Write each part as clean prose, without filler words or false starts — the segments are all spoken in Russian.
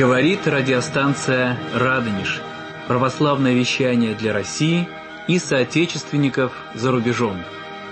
Говорит радиостанция «Радонеж». Православное вещание для России и соотечественников за рубежом.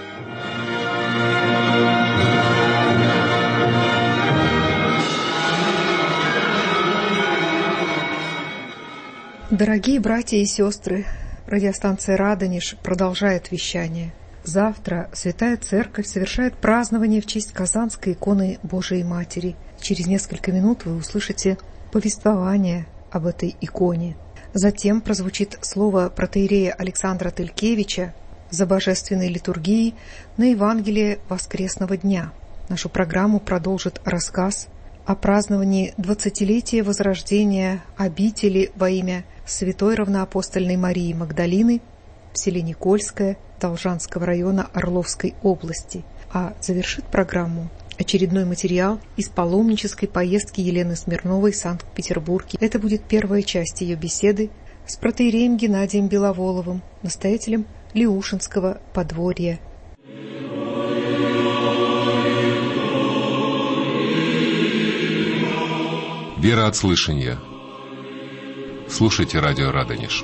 Дорогие братья и сестры, радиостанция «Радонеж» продолжает вещание. Завтра Святая Церковь совершает празднование в честь Казанской иконы Божией Матери. Через несколько минут вы услышите повествование об этой иконе. Затем прозвучит слово протоиерея Александра Тылькевича за божественной литургией на Евангелие воскресного дня. Нашу программу продолжит рассказ о праздновании 20-летия возрождения обители во имя Святой Равноапостольной Марии Магдалины в селе Никольское Должанского района Орловской области. А завершит программу очередной материал из паломнической поездки Елены Смирновой в Санкт-Петербурге. Это будет первая часть ее беседы с протоиереем Геннадием Беловоловым, настоятелем Леушинского подворья. Вера от слышания. Слушайте радио «Радонеж».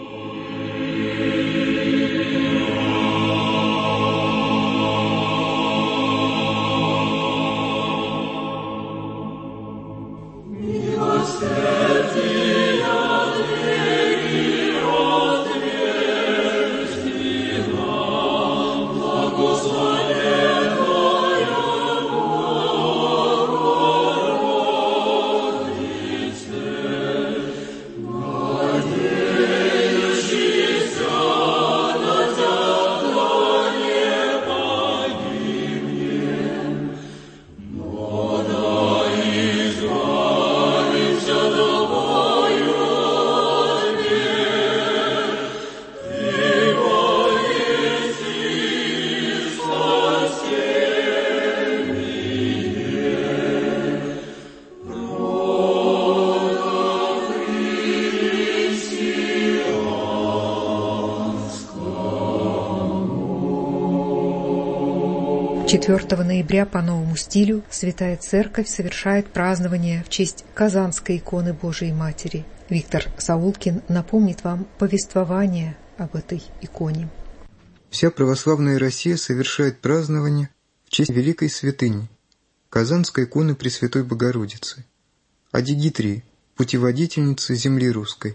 «4 ноября по новому стилю Святая Церковь совершает празднование в честь Казанской иконы Божией Матери». Виктор Саулкин напомнит вам повествование об этой иконе. Вся православная Россия совершает празднование в честь великой святыни Казанской иконы Пресвятой Богородицы, Адигитрии, путеводительницы земли русской.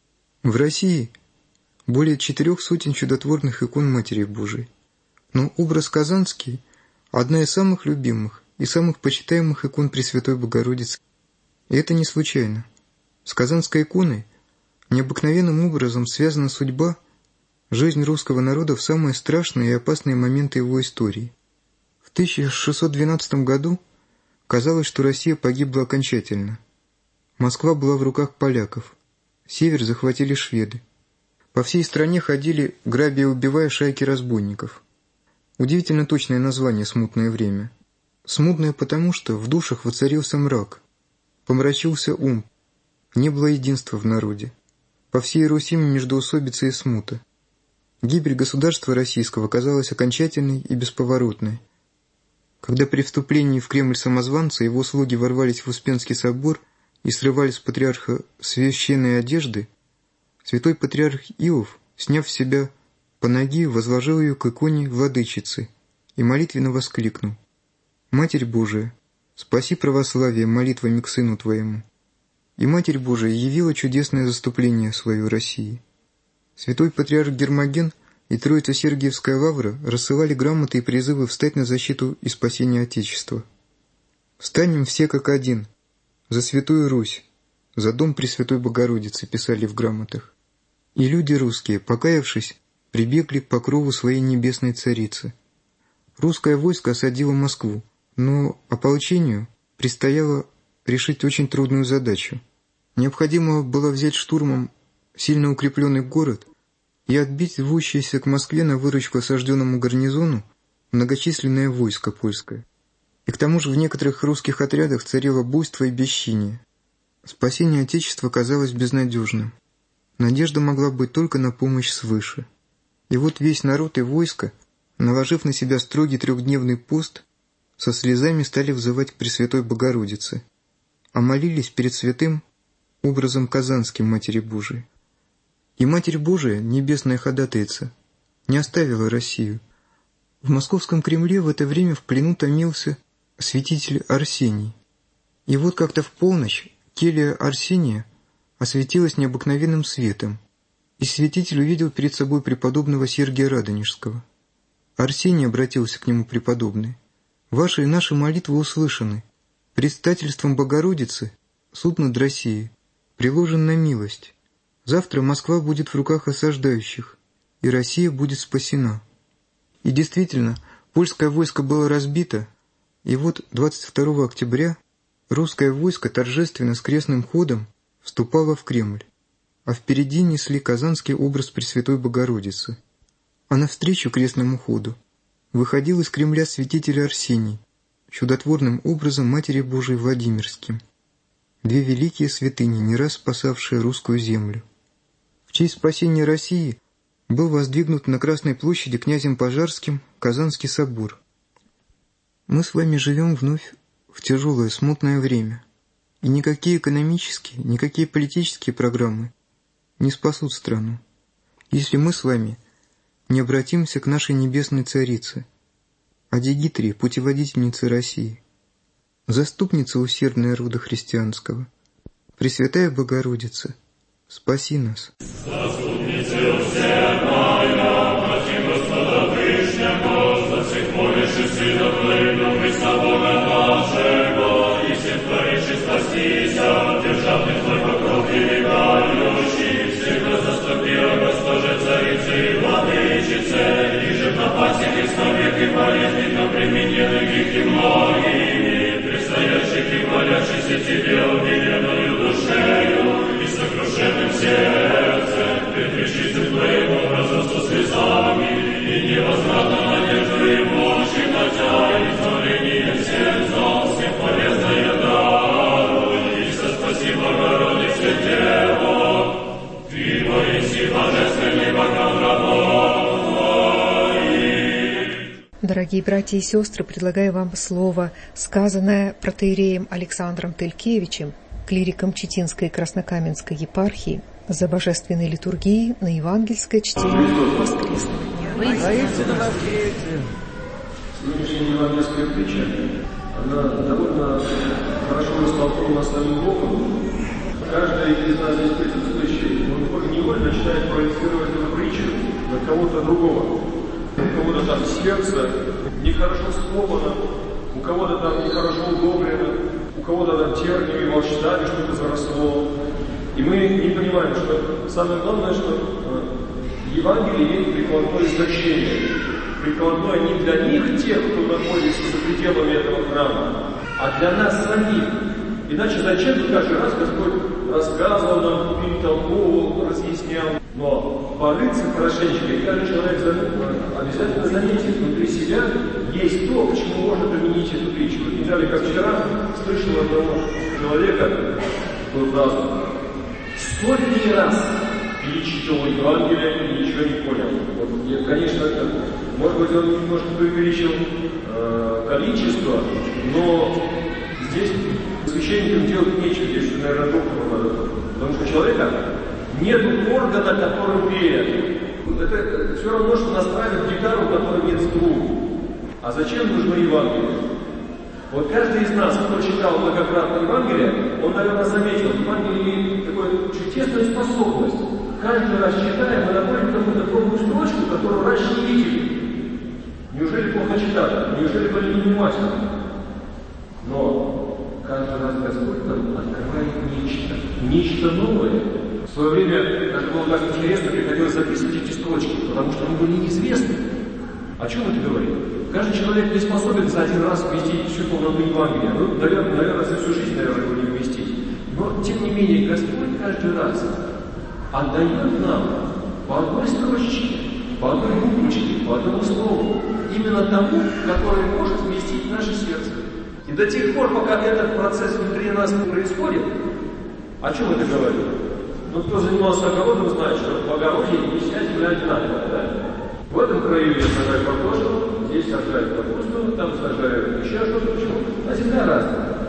В России более 400 чудотворных икон Матери Божией, но образ казанский – одна из самых любимых и самых почитаемых икон Пресвятой Богородицы. И это не случайно. С Казанской иконой необыкновенным образом связана судьба, жизнь русского народа в самые страшные и опасные моменты его истории. В 1612 году казалось, что Россия погибла окончательно. Москва была в руках поляков, север захватили шведы. По всей стране ходили, грабя и убивая шайки разбойников. Удивительно точное название «Смутное время». Смутное потому, что в душах воцарился мрак, помрачился ум, не было единства в народе. По всей Руси междоусобица и смута. Гибель государства российского казалась окончательной и бесповоротной. Когда при вступлении в Кремль самозванца его слуги ворвались в Успенский собор и срывали с патриарха священные одежды, святой патриарх Иов, сняв с себя панаги, возложил ее к иконе владычицы и молитвенно воскликнул: «Матерь Божия, спаси православие молитвами к Сыну Твоему». И Матерь Божия явила чудесное заступление свое России. Святой патриарх Гермоген и Троица Сергиевская лавра рассылали грамоты и призывы встать на защиту и спасение Отечества. «Встанем все как один, за Святую Русь, за дом Пресвятой Богородицы», писали в грамотах. И люди русские, покаявшись, прибегли к покрову своей небесной царицы. Русское войско осадило Москву, но ополчению предстояло решить очень трудную задачу. Необходимо было взять штурмом сильно укрепленный город и отбить рвущееся к Москве на выручку осажденному гарнизону многочисленное войско польское. И к тому же в некоторых русских отрядах царило буйство и бесчиние. Спасение Отечества казалось безнадежным. Надежда могла быть только на помощь свыше. И вот весь народ и войско, наложив на себя строгий 3-дневный пост, со слезами стали взывать к Пресвятой Богородице, а молились перед святым образом казанским Матери Божией. И Матерь Божия, небесная ходатайца, не оставила Россию. В Московском Кремле в это время в плену томился святитель Арсений. И вот как-то в полночь келья Арсения осветилась необыкновенным светом, и святитель увидел перед собой преподобного Сергия Радонежского. Арсений обратился к нему преподобный: «Ваши и наши молитвы услышаны. Предстательством Богородицы суд над Россией приложен на милость. Завтра Москва будет в руках осаждающих, и Россия будет спасена». И действительно, польское войско было разбито, и вот 22 октября русское войско торжественно с крестным ходом вступало в Кремль, а впереди несли казанский образ Пресвятой Богородицы. А навстречу крестному ходу выходил из Кремля святитель Арсений, чудотворным образом Матери Божией Владимирским. Две великие святыни, не раз спасавшие русскую землю. В честь спасения России был воздвигнут на Красной площади князем Пожарским Казанский собор. Мы с вами живем вновь в тяжелое, смутное время, и никакие экономические, никакие политические программы не спасут страну, если мы с вами не обратимся к нашей небесной царице, Адигитрии, путеводительнице России, заступница усердная рода христианского, Пресвятая Богородица, спаси нас. Заступнице усердная, проси Господа Вышнего, за всех молящих Сына Твоего, Христа Бога нашего, и всех творивших спастися, державных Твой покров прибегающих, всегда заступи, о Госпоже Царице и Владычице, и же в напасти Христа век и болезненно примененных грехи многими, предстоящих и молящихся Тебе умиленную душею, и сокрушенным сердцем, предвещицем Твоим образом со слезами, и невозвратно надежду и мощи, хотя и творение всех зол, всем полезное даруй, и спаси Богородице Дева, Ты воиси божественный богам рабов. Дорогие братья и сестры, предлагаю вам слово, сказанное протоиереем Александром Телькевичем, клириком Читинской и Краснокаменской епархии, за божественной литургией на евангельское чтение воскресного дня. Сегодняшняя евангельская притча, она довольно хорошо растолкована самим Богом. Каждый из нас здесь присутствующий, он невольно начинает проецировать эту притчу на кого-то другого. У кого-то там сердце нехорошо сковано, у кого-то там нехорошо удобрено, у кого-то там терниями, волшебами что-то заросло. И мы не понимаем, что самое главное, что Евангелие имеет прикладное значение. Прикладное не для них, тех, кто находится за пределами этого храма, а для нас самих. Иначе зачем бы каждый раз Господь рассказывал нам, перетолковывал, разъяснял. Но порыться хорошенечко, и каждый человек обязательно заметит внутри себя есть то, к чему можно применить эту притчу. Не знали, как вчера слышал одного человека такую фразу: «Сотни раз перечитывал Евангелие и ничего не понял». Вот, я, конечно, может быть, он немножко преувеличил количество, но здесь священникам делать нечего, здесь, наверное, доктору надо. Потому что у человека нет органа, которым верят. Это все равно, что настраивать гитару, у которой нет струн. А зачем нужно Евангелие? Вот каждый из нас, кто читал многократно Евангелие, он, наверное, заметил, Евангелие имеет такую чудесную способность. Каждый раз читая, мы находим какую-то новую строчку, которую раньше не видели. Неужели плохо читали? Неужели были невнимательны? Но каждый раз Господь нам открывает нечто новое. В свое время это было так интересно, приходилось записывать эти строчки, потому что они были неизвестны. О чем это говорит? Каждый человек не способен за один раз вместить всю полноту Евангелия. Ну, наверное, за всю жизнь, наверное, его не вместить. Но, тем не менее, Господь каждый раз отдает нам по одной строчке, по одной буквочке, по одному слову, именно тому, который может вместить наше сердце. И до тех пор, пока этот процесс внутри нас не происходит, о чем это говорит? Ну, кто занимался огородом, знает, что в огороде не вся земля одинаковая, да? В этом краю я сажаю картошку, здесь сажаю капусту, там сажаю еще что-то. Почему? А земля разная.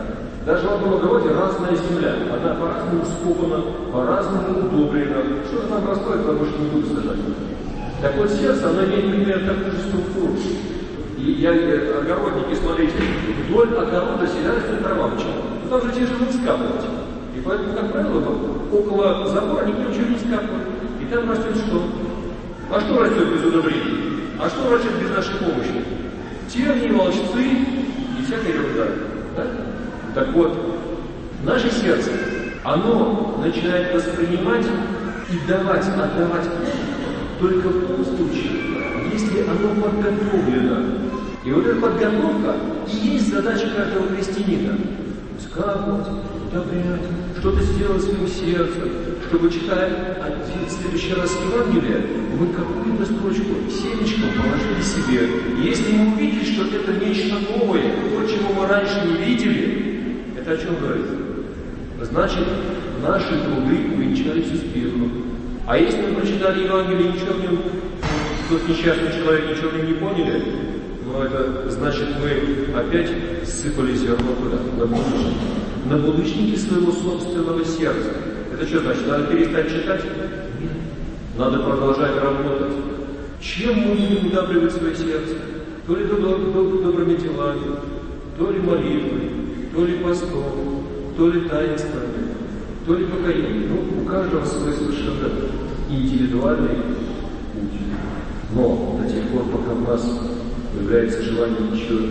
Даже в одном огороде разная земля. Она по-разному вскопана, по-разному удобрена. Что-то там растет, потому что не буду сажать. Так вот, сердце, оно имеет примерно такую же структуру. И огородники, смотрите, вдоль огорода всегда растет трава. Почему? Там же тяжело скапывать. И поэтому, как правило, около забора никто ничего не скапывает. И там растет что? А что растет без удобрений? А что растет без нашей помощи? Тернии, волчцы и всякая ерунда. Да? Так вот, наше сердце, оно начинает воспринимать и отдавать только в том случае, если оно подготовлено. И вот эта подготовка и есть задача каждого христианина. Скапывать, удобрять, что-то сделать своим сердцем, чтобы, читая в следующий раз Евангелие, мы какую-то строчку семечком положили себе. И если мы увидели, что это нечто новое, то, чего мы раньше не видели, это о чем говорит? Значит, наши труды увенчались успехом. А если мы прочитали Евангелие, ничего в нем, тот несчастный человек ничего в нем не поняли, но это значит, мы опять сыпали зерно туда, на булыжники своего собственного сердца. Это что значит? Надо перестать читать? Нет. Надо продолжать работать. Чем мы будем удобривать свое сердце? То ли добрыми делами, то ли молитвой, то ли постом, то ли таинствами, то ли покаянием. Ну, у каждого свой совершенно индивидуальный путь. Но до тех пор, пока у нас появляется желание еще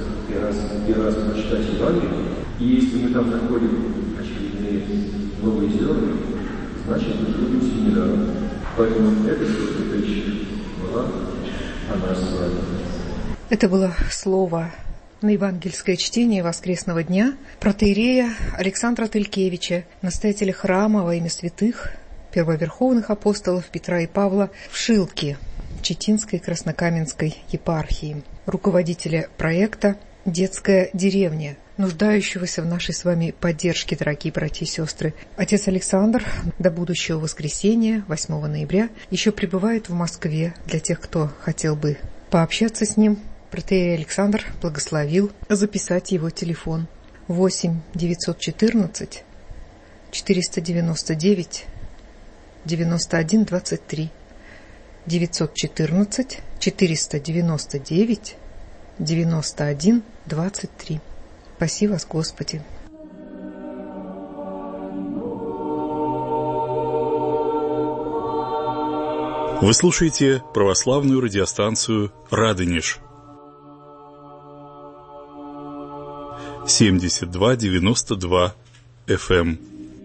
раз прочитать Евангелие, и если мы там находим очередные новые зерна, значит, мы будем семинаром. Поэтому эта речь была о нас с вами. Это было слово на евангельское чтение воскресного дня протоиерея Александра Тылькевича, настоятеля храма во имя святых первоверховных апостолов Петра и Павла в Шилке Читинской Краснокаменской епархии, руководителя проекта «Детская деревня», нуждающегося в нашей с вами поддержке, дорогие братья и сестры. Отец Александр до будущего воскресенья, 8 ноября, еще пребывает в Москве. Для тех, кто хотел бы пообщаться с ним, протоиерей Александр благословил записать его телефон 8 914 499 91 23 914 499 91 23. Спаси вас, Господи. Вы слушаете православную радиостанцию «Радонеж». 72-92 FM.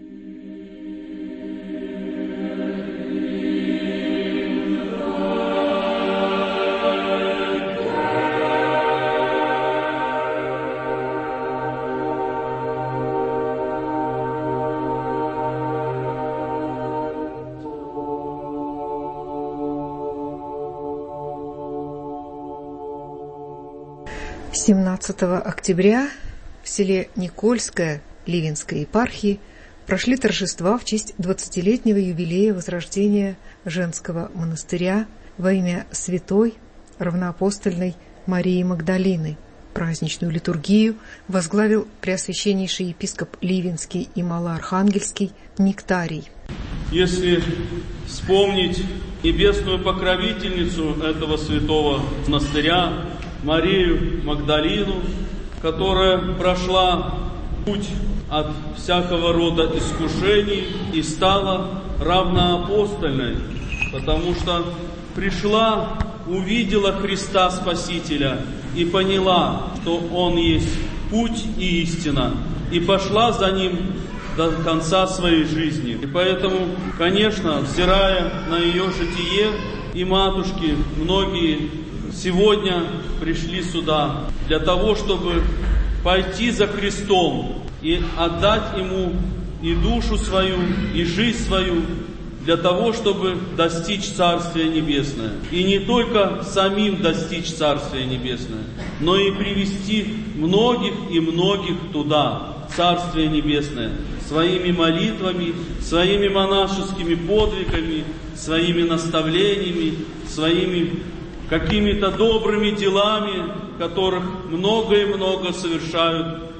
С 17 октября в селе Никольское Ливенской епархии прошли торжества в честь 20-летнего юбилея возрождения женского монастыря во имя святой равноапостольной Марии Магдалины. Праздничную литургию возглавил преосвященнейший епископ Ливенский и Малоархангельский Нектарий. Если вспомнить небесную покровительницу этого святого монастыря, Марию Магдалину, которая прошла путь от всякого рода искушений и стала равноапостольной, потому что пришла, увидела Христа Спасителя и поняла, что Он есть путь и истина, и пошла за Ним до конца своей жизни. И поэтому, конечно, взирая на ее житие, и матушки, многие сегодня пришли сюда для того, чтобы пойти за Христом и отдать Ему и душу свою, и жизнь свою, для того, чтобы достичь Царствия Небесное. И не только самим достичь Царствия Небесное, но и привести многих и многих туда, Царствие Небесное, своими молитвами, своими монашескими подвигами, своими наставлениями, своими какими-то добрыми делами, которых много и много совершают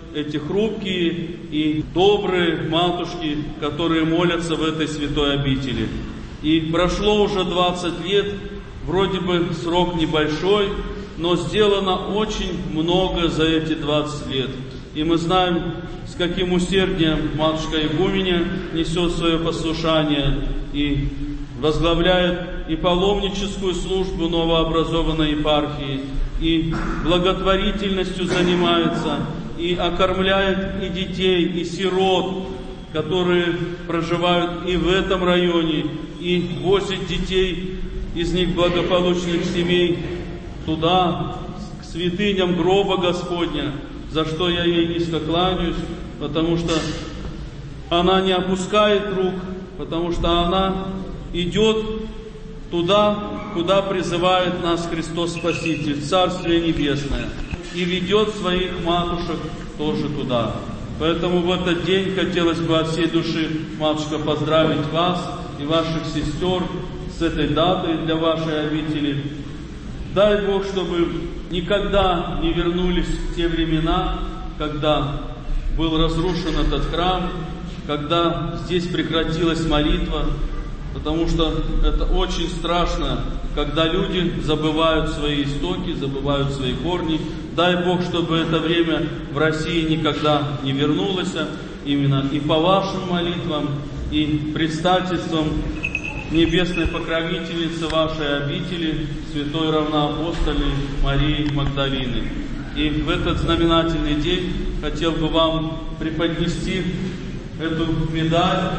эти хрупкие и добрые матушки, которые молятся в этой святой обители. И прошло уже 20 лет, вроде бы срок небольшой, но сделано очень много за эти 20 лет. И мы знаем, с каким усердием матушка игуменя несет свое послушание и возглавляет и паломническую службу новообразованной епархии, и благотворительностью занимается, и окормляет и детей, и сирот, которые проживают и в этом районе, и возит детей из них благополучных семей туда, к святыням гроба Господня, за что я ей низко кланяюсь, потому что она не опускает рук, потому что она идет туда, куда призывает нас Христос Спаситель, Царствие Небесное, и ведет своих матушек тоже туда. Поэтому в этот день хотелось бы от всей души, матушка, поздравить вас и ваших сестер с этой датой для вашей обители. Дай Бог, чтобы никогда не вернулись те времена, когда был разрушен этот храм, когда здесь прекратилась молитва, потому что это очень страшно, когда люди забывают свои истоки, забывают свои корни. Дай Бог, чтобы это время в России никогда не вернулось, именно и по вашим молитвам, и предстательством небесной покровительницы вашей обители, святой равноапостольной Марии Магдалины. И в этот знаменательный день хотел бы вам преподнести эту медаль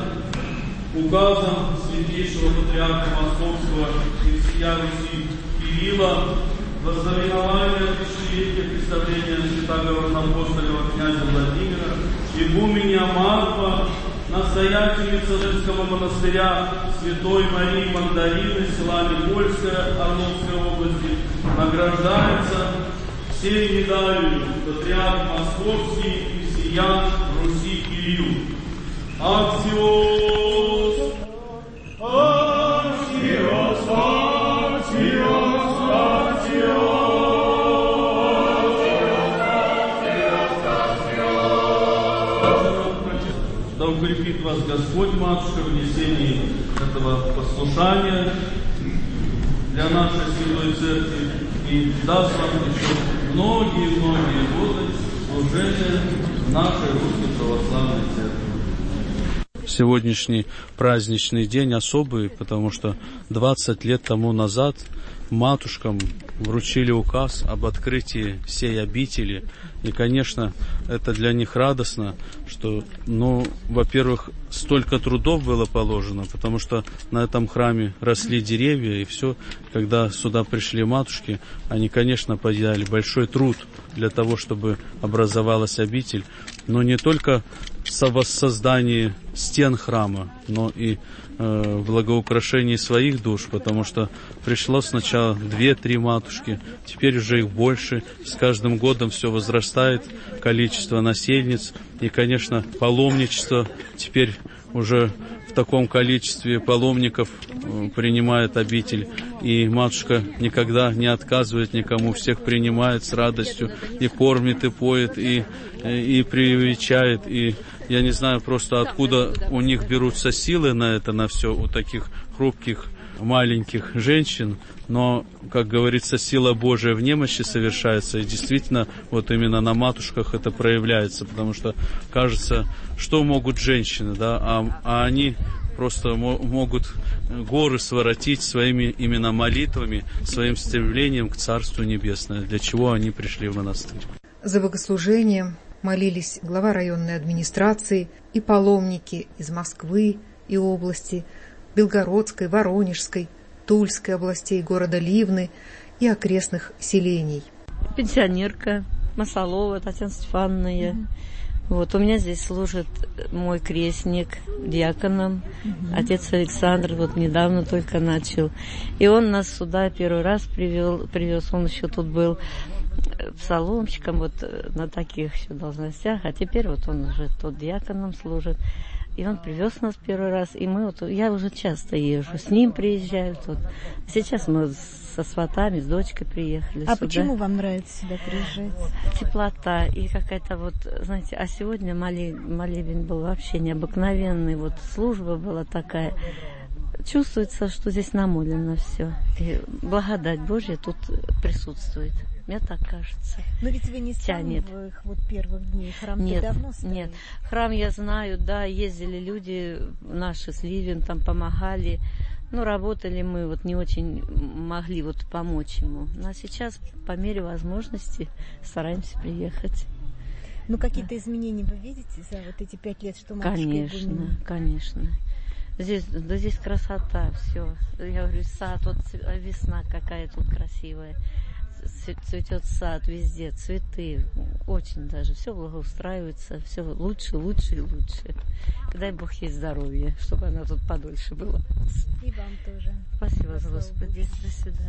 указом святейшего патриарха Московского и всея Руси Кирилла во знаменование тысячелетия представления святого равноапостольного князя Владимира, игуменья Марфа, настоятельница Рыльского монастыря святой Марии Магдалины, села Никольская, Орловской области, награждается всей медалью патриарх Московский и всея Руси Кирилл. Аксиос! Аксиос! Аксиос! Да укрепит вас Господь, матушка, в несении этого послушания для нашей Святой Церкви и даст вам еще многие-многие годы служения в нашей Русской Православной Церкви. Сегодняшний праздничный день особый, потому что 20 лет тому назад матушкам вручили указ об открытии сей обители. И, конечно, это для них радостно, что, во-первых, столько трудов было положено, потому что на этом храме росли деревья, и все. Когда сюда пришли матушки, они, конечно, поделали большой труд для того, чтобы образовалась обитель, но не только в воссоздании стен храма, но и в благоукрашении своих душ, потому что пришло сначала 2-3 матушки, теперь уже их больше, с каждым годом все возрастает количество насельниц, и, конечно, паломничество теперь уже в таком количестве паломников принимает обитель, и матушка никогда не отказывает никому, всех принимает с радостью, и кормит, и поет, и привечает, и я не знаю просто, откуда у них берутся силы на это, на все, у таких хрупких, маленьких женщин, но, как говорится, сила Божия в немощи совершается, и действительно, вот именно на матушках это проявляется, потому что кажется, что могут женщины, да, а они просто могут горы своротить своими именно молитвами, своим стремлением к Царству Небесному, для чего они пришли в монастырь. За богослужением молились глава районной администрации и паломники из Москвы и области, Белгородской, Воронежской, Тульской областей, города Ливны и окрестных селений. Пенсионерка Масалова Татьяна Степановна. Вот, у меня здесь служит мой крестник диаконом, отец Александр, вот недавно только начал. И он нас сюда первый раз привез, он еще тут был псаломщиком, вот на таких еще должностях, а теперь вот он уже тут диаконом служит. И он привез нас первый раз, и мы вот, я уже часто езжу, с ним приезжаю тут. Сейчас мы со сватами, с дочкой приехали сюда. Почему вам нравится сюда приезжать? Теплота и какая-то вот, знаете, а сегодня молебен был вообще необыкновенный, вот служба была такая. Чувствуется, что здесь намолено все. И благодать Божья тут присутствует. Мне так кажется. Но ведь вы не с самых вот первых дней. Храм-то давно стоит. Нет. Храм я знаю, да, ездили люди наши с Ливен, там помогали. Ну, работали мы, вот не очень могли вот помочь ему. Но сейчас, по мере возможности, стараемся приехать. Ну, какие-то изменения вы видите за вот эти 5 лет, что матушка игумена? Конечно. Здесь красота, все. Я говорю, сад, вот весна какая тут красивая. Цветет сад везде, цветы, очень даже, все благоустраивается, все лучше, лучше и лучше. Дай Бог ей здоровья, чтобы она тут подольше была. И вам тоже. Спасибо, Господи. До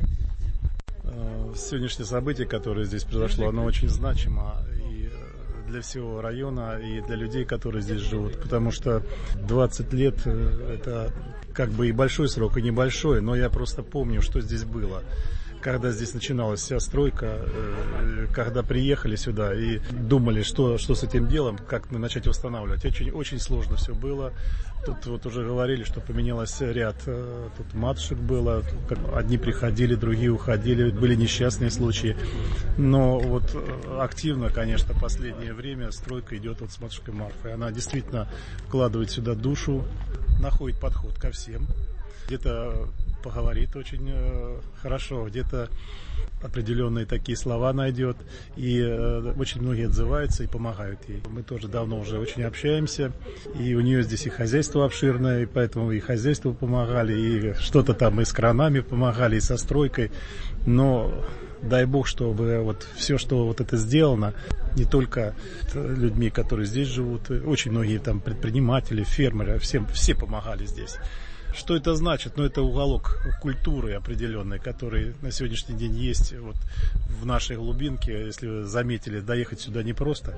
свидания. Сегодняшнее событие, которое здесь произошло, оно очень значимо и для всего района, и для людей, которые здесь живут, потому что 20 лет это как бы и большой срок, и небольшой, но я просто помню, что здесь было. Когда здесь начиналась вся стройка, когда приехали сюда и думали, что с этим делом, как начать восстанавливать. Очень, очень сложно все было. Тут вот уже говорили, что поменялось ряд. Тут матушек было. Одни приходили, другие уходили. Были несчастные случаи. Но вот активно, конечно, в последнее время стройка идет вот с матушкой Марфой. Она действительно вкладывает сюда душу, находит подход ко всем. Где-то поговорит очень хорошо, где-то определенные такие слова найдет, и очень многие отзываются и помогают ей. Мы тоже давно уже очень общаемся, и у нее здесь и хозяйство обширное, и поэтому и хозяйству помогали, и что-то там и с кранами помогали, и со стройкой, но дай Бог, чтобы вот все, что вот это сделано, не только людьми, которые здесь живут, очень многие там предприниматели, фермеры, все помогали здесь. Что это значит? Ну, это уголок культуры определенной, который на сегодняшний день есть вот в нашей глубинке. Если вы заметили, доехать сюда непросто.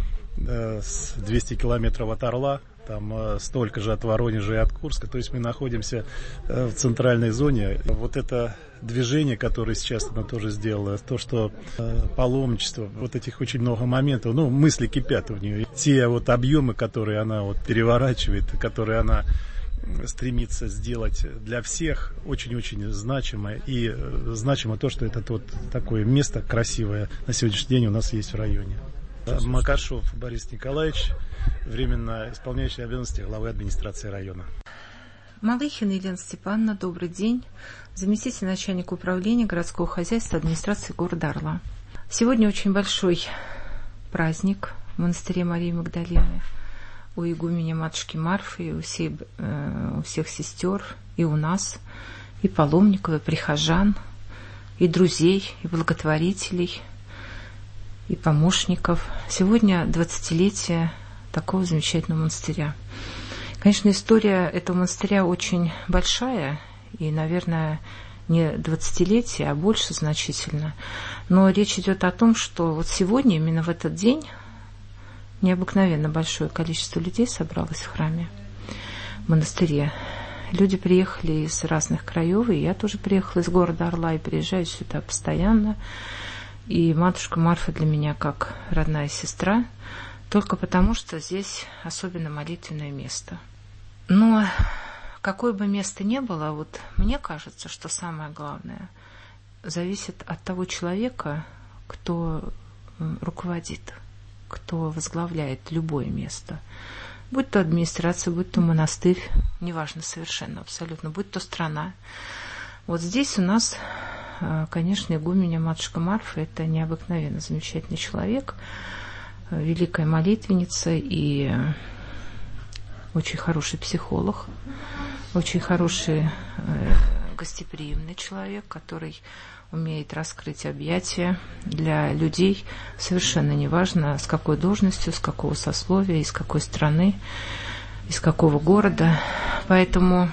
С 200 километров от Орла, там столько же от Воронежа и от Курска. То есть мы находимся в центральной зоне. Вот это движение, которое сейчас она тоже сделала, то, что паломничество, вот этих очень много моментов, ну, мысли кипят у нее. Те вот объемы, которые она вот переворачивает, которые она стремится сделать для всех, очень-очень значимо. И значимо то, что это вот такое место красивое на сегодняшний день у нас есть в районе. Макашов Борис Николаевич, временно исполняющий обязанности главы администрации района. Малыхина Елена Степановна, добрый день. Заместитель начальника управления городского хозяйства администрации города Орла. Сегодня очень большой праздник в монастыре Марии Магдалины. У игуменя матушки Марфы, и у всех сестер, и у нас, и паломников, и прихожан, и друзей, и благотворителей, и помощников. Сегодня 20-летие такого замечательного монастыря. Конечно, история этого монастыря очень большая, и, наверное, не 20-летие, а больше значительно. Но речь идет о том, что вот сегодня, именно в этот день, необыкновенно большое количество людей собралось в храме, в монастыре. Люди приехали из разных краев, и я тоже приехала из города Орла и приезжаю сюда постоянно. И матушка Марфа для меня как родная сестра, только потому, что здесь особенно молитвенное место. Но какое бы место ни было, вот мне кажется, что самое главное зависит от того человека, кто руководит, кто возглавляет любое место. Будь то администрация, будь то монастырь, неважно совершенно, абсолютно, будь то страна. Вот здесь у нас, конечно, игуменя матушка Марфа – это необыкновенно замечательный человек, великая молитвенница и очень хороший психолог, очень хороший гостеприимный человек, который умеет раскрыть объятия для людей, совершенно неважно, с какой должностью, с какого сословия, из какой страны, из какого города. Поэтому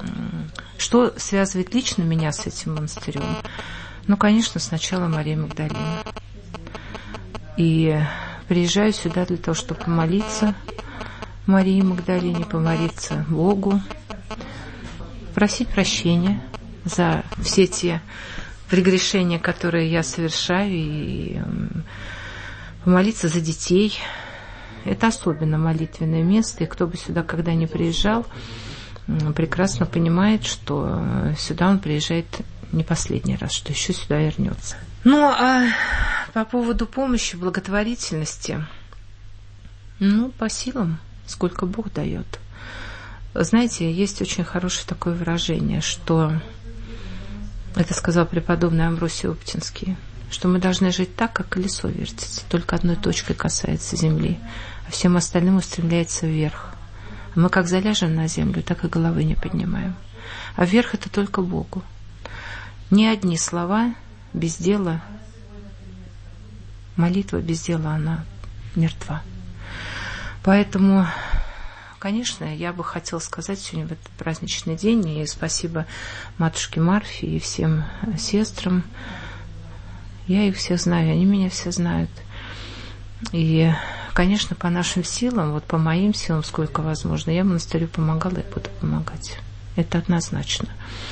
что связывает лично меня с этим монастырем? Ну, конечно, сначала Мария Магдалина. И приезжаю сюда для того, чтобы помолиться Марии Магдалине, помолиться Богу, просить прощения за все те прегрешения, которые я совершаю, и помолиться за детей. Это особенно молитвенное место, и кто бы сюда когда ни приезжал, прекрасно понимает, что сюда он приезжает не последний раз, что еще сюда вернется. Ну, а по поводу помощи, благотворительности, по силам, сколько Бог дает. Знаете, есть очень хорошее такое выражение, что, это сказал преподобный Амвросий Оптинский, что мы должны жить так, как колесо вертится, только одной точкой касается земли, а всем остальным устремляется вверх. А мы как заляжем на землю, так и головы не поднимаем. А вверх это только Богу. Ни одни слова без дела, молитва без дела, она мертва. Поэтому, конечно, я бы хотела сказать сегодня в этот праздничный день, и спасибо матушке Марфе и всем сестрам. Я их всех знаю, они меня все знают. И, конечно, по нашим силам, вот по моим силам, сколько возможно, я монастырю помогала и буду помогать. Это однозначно.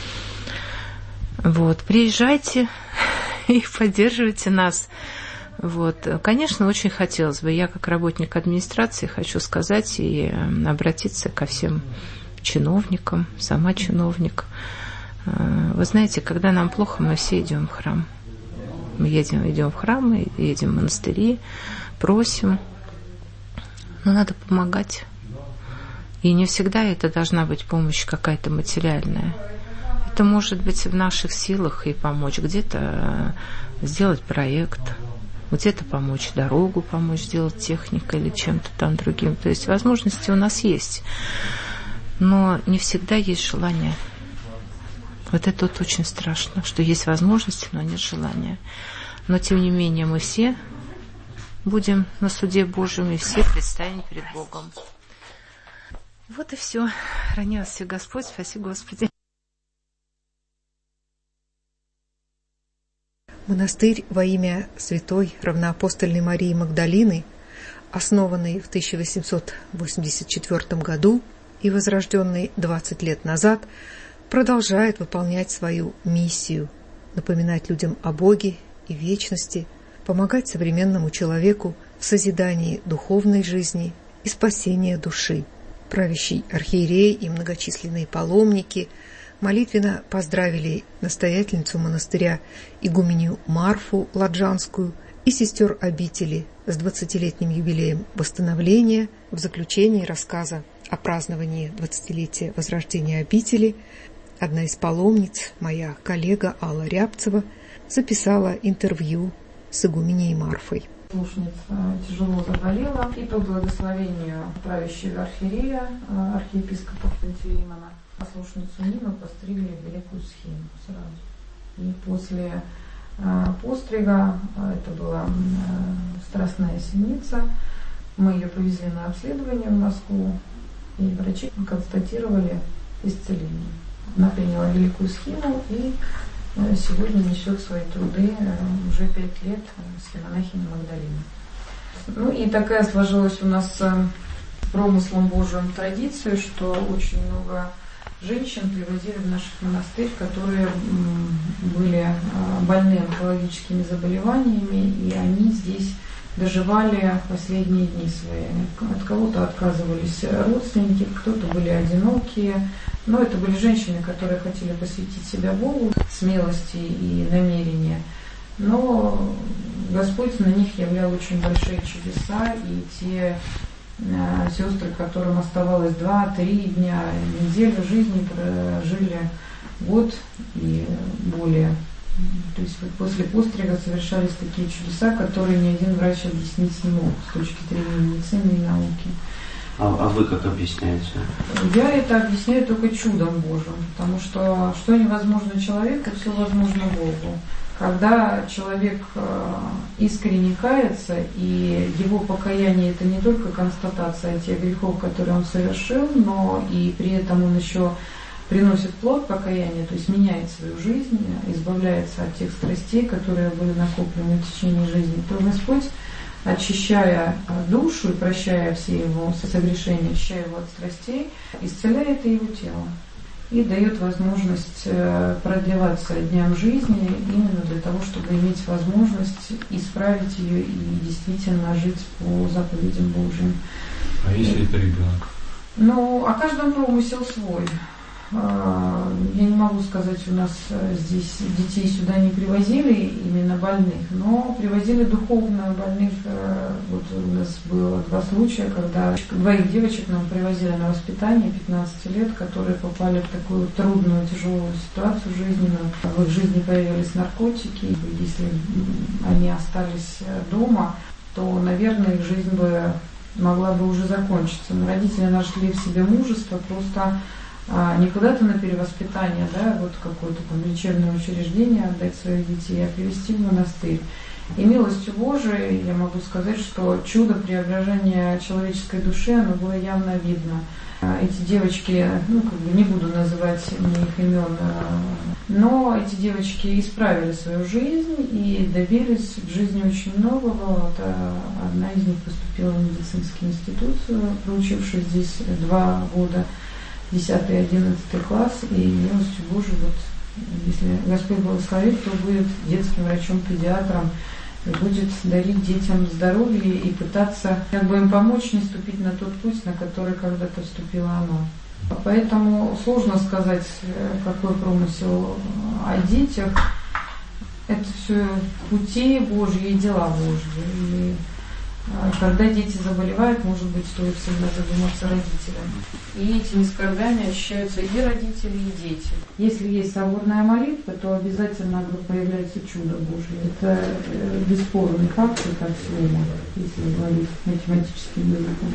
Вот, приезжайте и поддерживайте нас. Вот, конечно, очень хотелось бы, я как работник администрации хочу сказать и обратиться ко всем чиновникам, сама чиновник. Вы знаете, когда нам плохо, мы все идем в храм. Мы идем в храм, мы едем в монастыри, просим. Но надо помогать. И не всегда это должна быть помощь какая-то материальная. Это может быть в наших силах и помочь. Где-то сделать проект, где-то помочь дорогу, помочь сделать техникой или чем-то там другим. То есть возможности у нас есть. Но не всегда есть желание. Вот это вот очень страшно, что есть возможности, но нет желания. Но, тем не менее, мы все будем на суде Божьем, и все предстанем перед Богом. Вот и все. Храни вас всех Господь. Спасибо, Господи. Монастырь во имя святой равноапостольной Марии Магдалины, основанный в 1884 году и возрожденный 20 лет назад, продолжает выполнять свою миссию, напоминать людям о Боге и вечности, помогать современному человеку в созидании духовной жизни и спасении души. Правящий архиерей и многочисленные паломники молитвенно поздравили настоятельницу монастыря игуменью Марфу Ладжанскую и сестер обители с 20-летним юбилеем восстановления. В заключении рассказа о праздновании 20-летия возрождения обители одна из паломниц, моя коллега Алла Рябцева, записала интервью с игуменей Марфой. Слушница тяжело заболела, и по благословению правящего архиерея, архиепископа Пантелеймона, послушницу Нину постригли великую схему сразу. И после пострига, это была страстная синица, мы ее повезли на обследование в Москву, и врачи констатировали исцеление. Она приняла великую схему и сегодня несет свои труды уже 5 лет схемонахиней Магдалины. Ну и такая сложилась у нас промыслом Божьим традиция, что очень много женщин привозили в наш монастырь, которые были больны онкологическими заболеваниями, и они здесь доживали последние дни свои. От кого-то отказывались родственники, кто-то были одинокие. Но это были женщины, которые хотели посвятить себя Богу, смелости и намерения. Но Господь на них являл очень большие чудеса, и те сестры, которым оставалось 2-3 дня, неделю жизни, прожили год и более. То есть вот после пострига совершались такие чудеса, которые ни один врач объяснить не мог с точки зрения медицины и науки. А вы как объясняете? Я это объясняю только чудом Божьим, потому что невозможно человеку, все возможно Богу. Когда человек искренне кается, и его покаяние это не только констатация тех грехов, которые он совершил, но и при этом он еще приносит плод покаяния, то есть меняет свою жизнь, избавляется от тех страстей, которые были накоплены в течение жизни, то Господь очищая душу и прощая все его согрешения, очищая его от страстей, исцеляет и его тело. И дает возможность продлеваться дням жизни именно для того, чтобы иметь возможность исправить ее и действительно жить по заповедям Божьим. А если это ребенок? Ну, о каждом умысел свой. Я не могу сказать, у нас здесь детей сюда не привозили, именно больных, но привозили духовно больных. Вот у нас было 2 случая, когда 2 девочек нам привозили на воспитание 15 лет, которые попали в такую трудную, тяжелую ситуацию жизненную. В их жизни появились наркотики. Если они остались дома, то, наверное, их жизнь бы могла бы уже закончиться. Но родители нашли в себе мужество просто не куда-то на перевоспитание, да, вот какое-то там лечебное учреждение отдать своих детей, а привести в монастырь. И милостью Божией я могу сказать, что чудо преображения человеческой души, оно было явно видно. Эти девочки, не буду называть их имен, но эти девочки исправили свою жизнь и добились в жизни очень многого. Вот одна из них поступила в медицинский институт, проучившись здесь 2 года. 10 и 11 класс, и милостью Божией, вот, если Господь благословит, то будет детским врачом-педиатром и будет дарить детям здоровье и пытаться им помочь не ступить на тот путь, на который когда-то вступила она. Поэтому сложно сказать, какой промысел о детях. Это все пути Божьи и дела Божьи. И когда дети заболевают, может быть, стоит всегда задуматься родителям. И этими скорбями ощущаются и родители, и дети. Если есть соборная молитва, то обязательно появляется чудо Божье. Это бесспорный факт, это аксиома, если говорить математическим языком.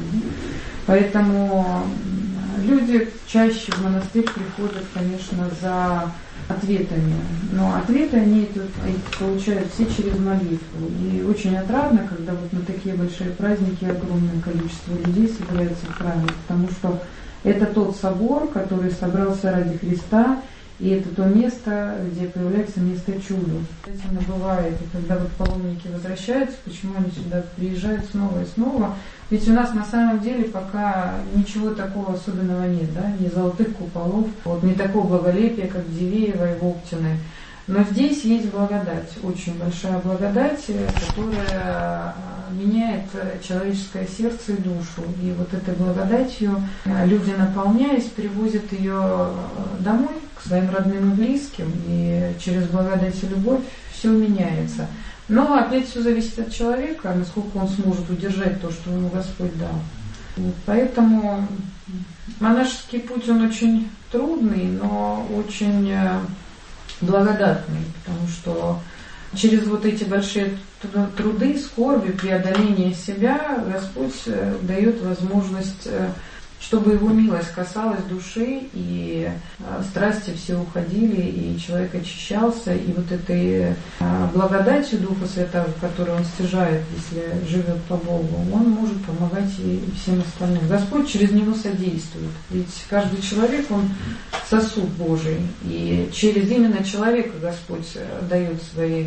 Поэтому люди чаще в монастырь приходят, конечно, за ответами. Но ответы они получают все через молитву. И очень отрадно, когда вот на такие большие праздники огромное количество людей собирается в храме, потому что это тот собор, который собрался ради Христа, и это то место, где появляется место чуда. Действительно бывает, и когда вот паломники возвращаются, почему они сюда приезжают снова и снова. Ведь у нас на самом деле пока ничего такого особенного нет, да, ни золотых куполов, вот, не такого благолепия, как в Дивеево и в Оптиной. Но здесь есть благодать, очень большая благодать, которая меняет человеческое сердце и душу. И вот этой благодатью люди, наполняясь, привозят ее домой к своим родным и близким. И через благодать и любовь все меняется. Но опять все зависит от человека, насколько он сможет удержать то, что ему Господь дал. Вот, поэтому монашеский путь, он очень трудный, но очень благодатный, потому что через вот эти большие труды, скорби, преодоление себя Господь дает возможность, чтобы Его милость касалась души, и страсти все уходили, и человек очищался, и вот этой благодатью Духа Святого, которую он стяжает, если живет по Богу, он может помогать и всем остальным. Господь через него содействует. Ведь каждый человек, он сосуд Божий, и через именно человека Господь дает свои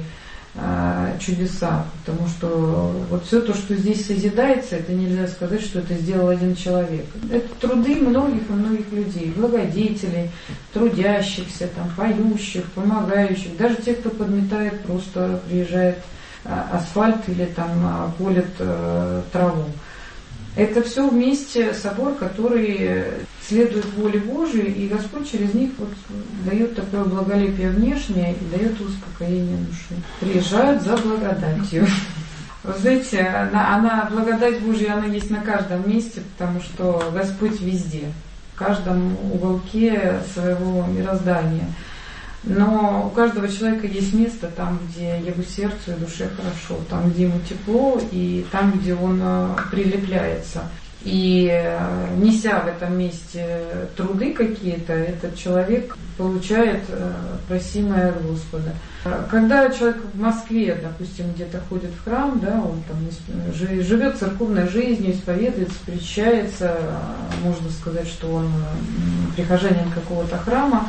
чудеса, потому что вот все то, что здесь созидается, это нельзя сказать, что это сделал один человек. Это труды многих и многих людей, благодетелей, трудящихся, там, поющих, помогающих, даже те, кто подметает, просто приезжает асфальт или там полит траву. Это все вместе собор, который следует воле Божией, и Господь через них вот дает такое благолепие внешнее и дает успокоение души. Приезжают за благодатью. Вы знаете, она, благодать Божья, она есть на каждом месте, потому что Господь везде, в каждом уголке своего мироздания. Но у каждого человека есть место там, где его сердцу и душе хорошо, там, где ему тепло, и там, где он прилепляется. И неся в этом месте труды какие-то, этот человек получает просимое от Господа. Когда человек в Москве, допустим, где-то ходит в храм, да, он там живет церковной жизнью, исповедуется, причащается, можно сказать, что он прихожанин какого-то храма,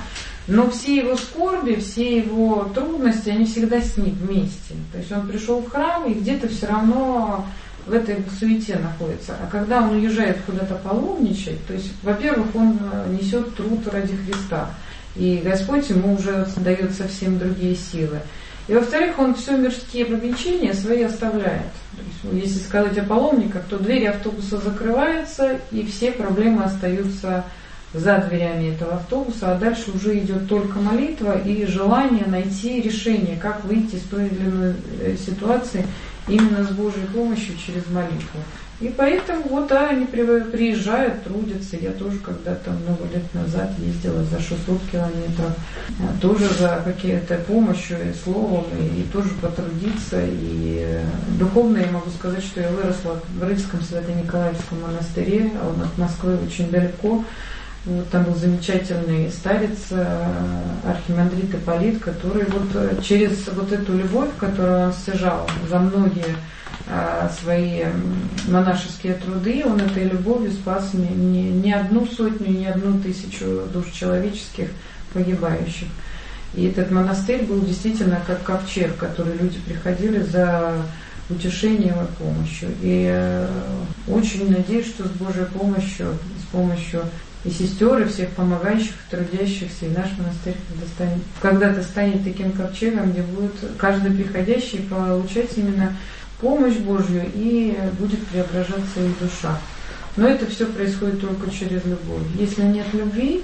Но все его скорби, все его трудности, они всегда с ним вместе. То есть он пришел в храм и где-то все равно в этой суете находится. А когда он уезжает куда-то паломничать, то есть, во-первых, он несет труд ради Христа. И Господь ему уже дает совсем другие силы. И во-вторых, он все мирские попечения свои оставляет. То есть, если сказать о паломниках, то двери автобуса закрываются, и все проблемы остаются за дверями этого автобуса, а дальше уже идет только молитва и желание найти решение, как выйти из той или иной ситуации именно с Божьей помощью через молитву. И поэтому вот они приезжают, трудятся. Я тоже когда-то много лет назад ездила за 600 километров, тоже за какие-то помощью и словом, и тоже потрудиться. И духовно я могу сказать, что я выросла в Рыльском Свято-Николаевском монастыре, а он от Москвы очень далеко. Вот там был замечательный старец, архимандрит Ипполит, который вот через вот эту любовь, которую он стяжал за многие свои монашеские труды, он этой любовью спас не одну сотню, не 1000 душ человеческих погибающих. И этот монастырь был действительно как ковчег, в который люди приходили за утешением и помощью. И очень надеюсь, что с Божьей помощью, с помощью и сестер, и всех помогающих, трудящихся, и наш монастырь когда-то станет таким ковчегом, где будет каждый приходящий получать именно помощь Божью, и будет преображаться их душа. Но это все происходит только через любовь. Если нет любви,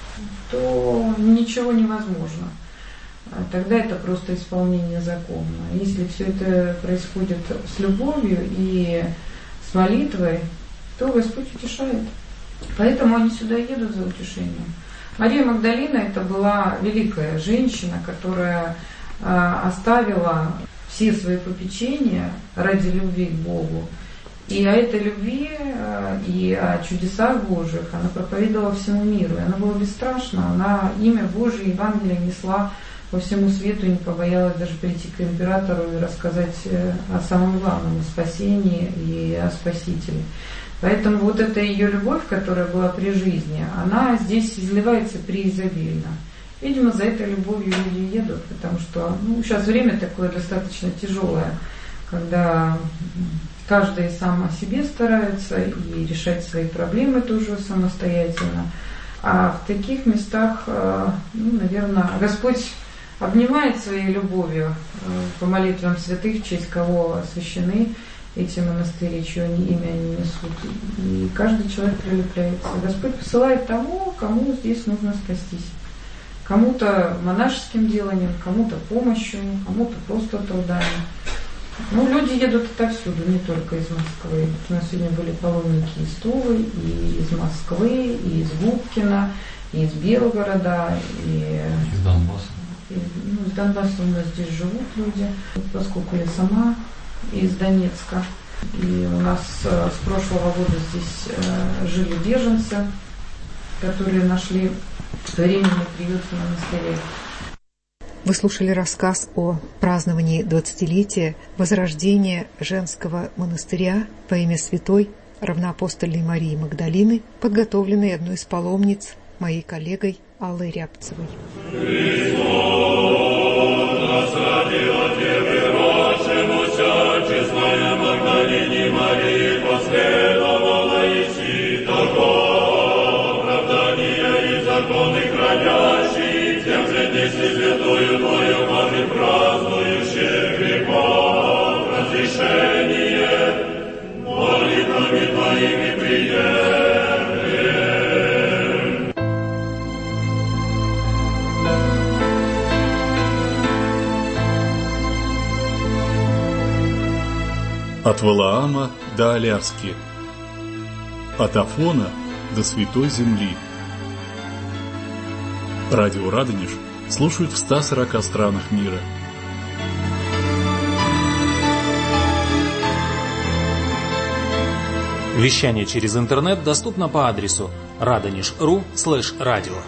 то ничего невозможно. Тогда это просто исполнение закона. Если все это происходит с любовью и с молитвой, то Господь утешает. Поэтому они сюда едут за утешением. Мария Магдалина это была великая женщина, которая оставила все свои попечения ради любви к Богу. И о этой любви и о чудесах Божьих она проповедовала всему миру. И она была бесстрашна, она имя Божие, Евангелие несла по всему свету и не побоялась даже прийти к императору и рассказать о самом главном, о спасении и о Спасителе. Поэтому вот эта ее любовь, которая была при жизни, она здесь изливается преизобильно. Видимо, за этой любовью люди едут, потому что сейчас время такое достаточно тяжелое, когда каждый сам о себе старается и решать свои проблемы тоже самостоятельно. А в таких местах, наверное, Господь обнимает своей любовью по молитвам святых, в честь кого освящены эти монастыри, чье имя они несут. И каждый человек прилепляется. Господь посылает того, кому здесь нужно спастись. Кому-то монашеским деланием, кому-то помощью, кому-то просто трудами. Люди едут отовсюду, не только из Москвы. У нас сегодня были паломники из Тулы, и из Москвы, и из Губкина, и из Белгорода, и из Донбасса. Из Донбасса у нас здесь живут люди, поскольку я сама из Донецка. И у нас с прошлого года здесь жили беженцы, которые нашли временный приют в монастыре. Вы слушали рассказ о праздновании 20-летия возрождения женского монастыря по имя святой равноапостольной Марии Магдалины, подготовленный одной из паломниц, моей коллегой Аллой Рябцевой. Святую Твою Матерь, празднующих грехов, разрешение, молитвами Твоими приемлем. От Валаама до Аляски, от Афона до Святой Земли. Радио Радонеж слушают в 140 странах мира. Вещание через интернет доступно по адресу radonish.ru/радио.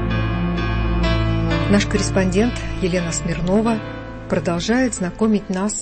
Наш корреспондент Елена Смирнова продолжает знакомить нас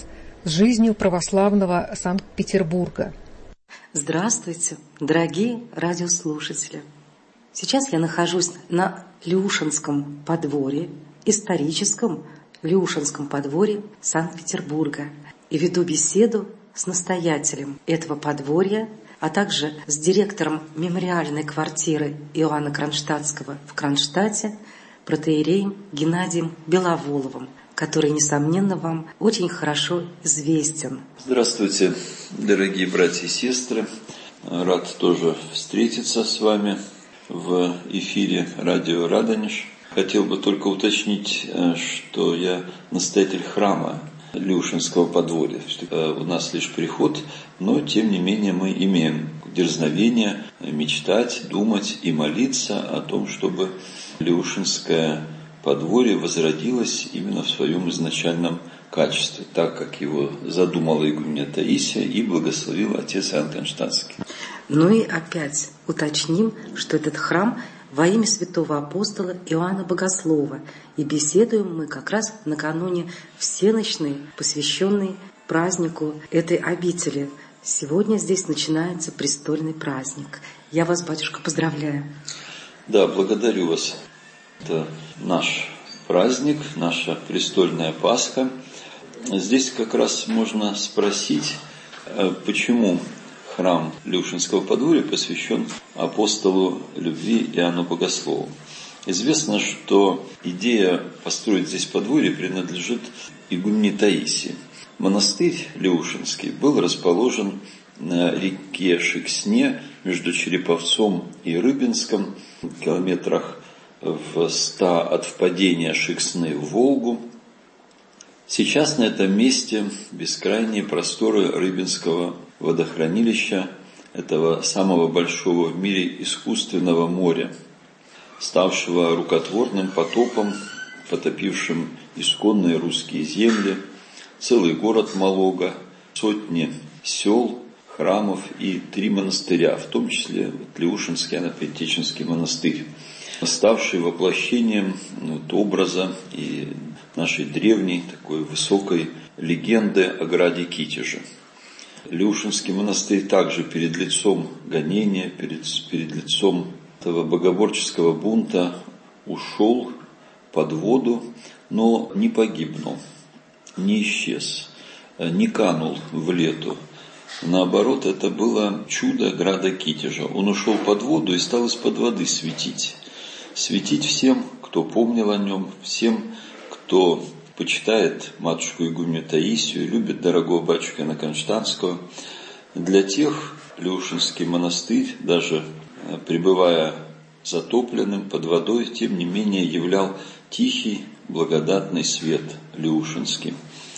с жизнью православного Санкт-Петербурга. Здравствуйте, дорогие радиослушатели! Сейчас я нахожусь на Люшинском подворье, историческом Люшинском подворье Санкт-Петербурга, и веду беседу с настоятелем этого подворья, а также с директором мемориальной квартиры Иоанна Кронштадтского в Кронштадте, протоиереем Геннадием Беловоловым, который, несомненно, вам очень хорошо известен. Здравствуйте, дорогие братья и сестры. Рад тоже встретиться с вами в эфире радио «Радонеж». Хотел бы только уточнить, что я настоятель храма Люшинского подворья. У нас лишь приход, но тем не менее мы имеем дерзновение мечтать, думать и молиться о том, чтобы Люшинское подворье возродилось именно в своем изначальном качестве, так как его задумала игуменя Таисия и благословил отец Иоанн Кронштадтский. Ну и опять уточним, что этот храм во имя святого апостола Иоанна Богослова, и беседуем мы как раз накануне всенощной, посвященной празднику этой обители. Сегодня здесь начинается престольный праздник. Я вас, батюшка, поздравляю. Да, благодарю вас. Это наш праздник, наша престольная Пасха. Здесь как раз можно спросить, почему храм Люшинского подворья посвящен апостолу любви Иоанну Богослову. Известно, что идея построить здесь подворье принадлежит игумене Таисии. Монастырь Люшинский был расположен на реке Шексне между Череповцом и Рыбинском, в километрах в 100 от впадения Шексны в Волгу. Сейчас на этом месте бескрайние просторы Рыбинского водохранилища, этого самого большого в мире искусственного моря, ставшего рукотворным потопом, потопившим исконные русские земли, целый город Малога, сотни сел, храмов и 3 монастыря, в том числе Люшинский Анапентичинский монастырь, ставший воплощением образа и нашей древней такой высокой легенды о граде Китеже. Люшинский монастырь также перед лицом гонения, перед лицом этого богоборческого бунта ушел под воду, но не погибнул, не исчез, не канул в лету. Наоборот, это было чудо града Китежа. Он ушел под воду и стал из-под воды светить. Светить всем, кто помнил о нем, всем, кто почитает матушку игуменю Таисию, любит дорогого батюшку Иоанна Кронштадтского. Для тех Люшинский монастырь, даже пребывая затопленным под водой, тем не менее являл тихий, благодатный свет Люшинский.